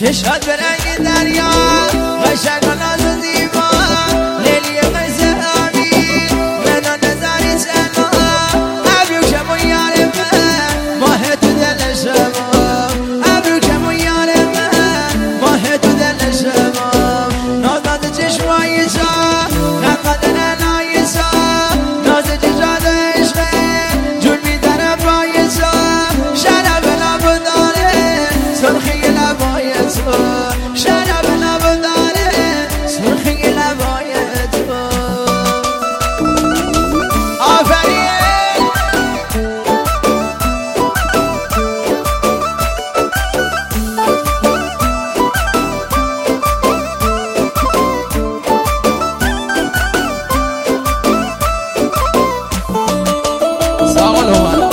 چشات به رنگ دریا قشنگ و ناز و زیبا لیلی قیس امین منو نظری سما ابرو کمون یار من ماه تو دل شما ابرو کمون یار من ماه تو دل شما ناز ناز چشمای سا نقد ننای سا ناز چشات عشقه جون میدنه پای سا شرف لب داره سرخی لبای تو شرف لب داره سرخی لبای تو آفرین ساقل اومد